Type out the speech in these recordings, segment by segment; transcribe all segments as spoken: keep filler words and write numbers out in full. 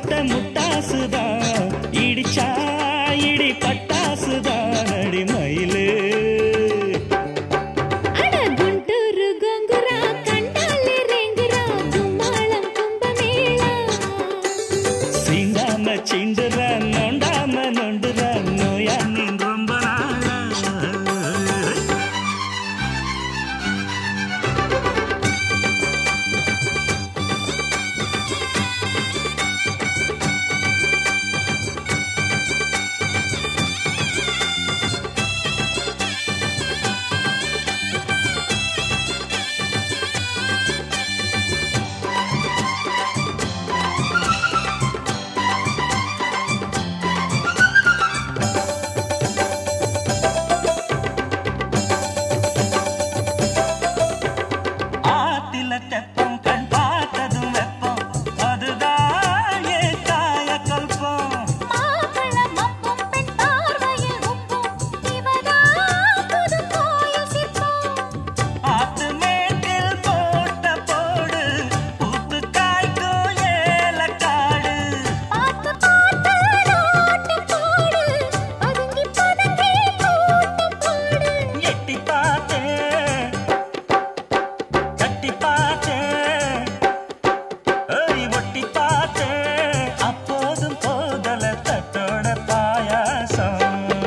சுட்ட முட்டாசுதான் இடிச்சா இடி பட்டாசுதான் அடி மயிலு. சிண்டுற நோண்டாம நோண்டுற நோயா நின் ரொம்ப நாளா. தெப்பம் கண் பார்த்ததும் வெப்பம் அதுதான் ஏ காய கல்பம். ஆத்து மேட்டில் போட்ட போடு பூத்து காய்க்கும் ஏலக்காடு. எட்டி பார்த்தேன் கட்டி பார்த்தேன் ஒட்டி பார்த்தேன் அப்போதும் போதல தட்டோட பாயாசம்.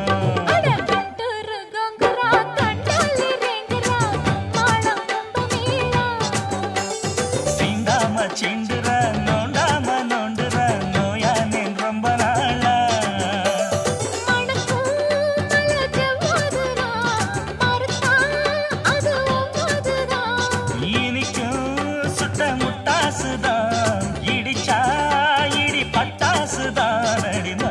சிந்தாம சிண்டுற நோண்டாம நோண்டுற நோயா நின் ரொம்ப நாளா. முட்டாசுதான் இடிச்சா இடி பட்டாசுதான் அடி